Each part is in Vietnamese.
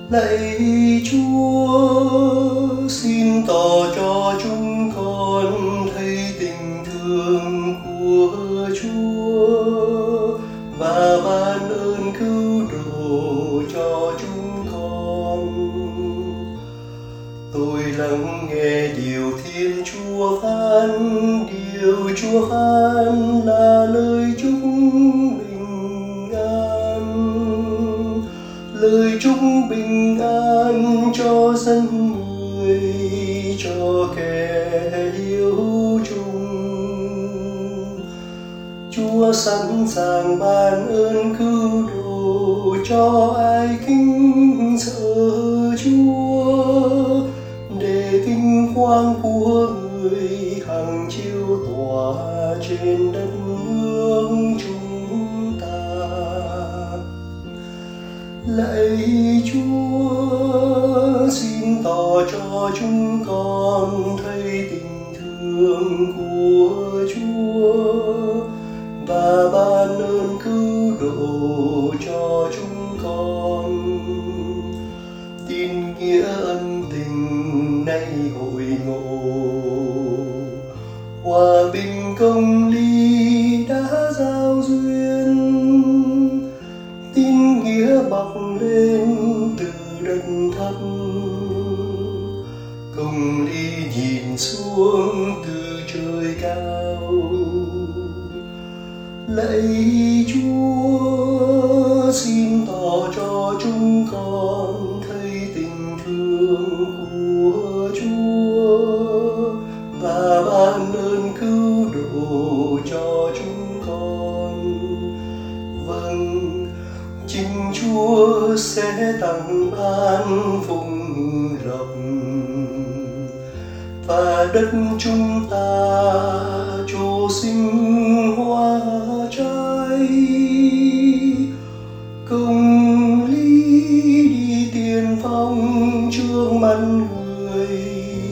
Lạy Chúa, xin tỏ cho chúng con thấy tình thương của Chúa và ban ơn cứu độ cho chúng con. Tôi lắng nghe điều Thiên Chúa phán, điều Chúa phán là lời chúc bình an, lời chúc bình an cho dân người, cho kẻ hiếu chung. Chúa sẵn sàng ban ơn cứu độ cho ai kính sợ Chúa, để vinh quang của người hằng chiếu tỏa trên đất nước chúng ta. Lạy Chúa, xin tỏ cho chúng con thấy tình thương của Chúa và ban ơn cứu độ cho chúng con. Tin nghĩa ân tình nay hội ngộ, hòa bình công lý đã giao duyên. Tin nghĩa bọc lên từ đất thấp, công lý nhìn xuống từ trời cao. Lạy Chúa, xin tỏ cho chúng con thấy tình thương của Chúa và ban ơn cứu độ cho chúng con. Vâng, chính Chúa sẽ tặng ban phúc lộc và đất chúng ta trổ sinh hoa trái. Công lý đi tiên phong trước mặt người,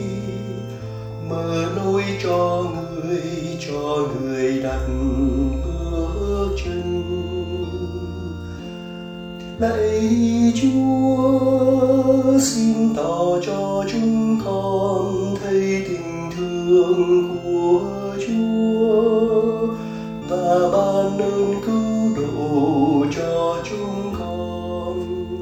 mở lối cho người đặt bước chân. Lạy Chúa, xin tỏ cho chúng con thấy tình thương của Chúa và ban ơn cứu độ cho chúng con.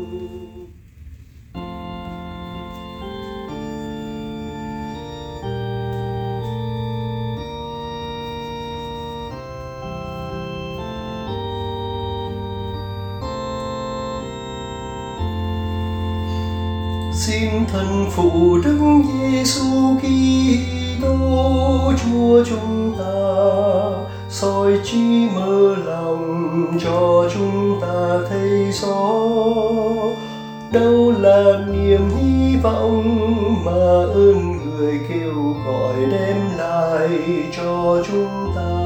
Xin thân phụ Đức Giêsu Kitô Chúa chúng ta soi trí mở lòng cho chúng ta thấy rõ đâu là niềm hy vọng mà ơn người kêu gọi đem lại cho chúng ta.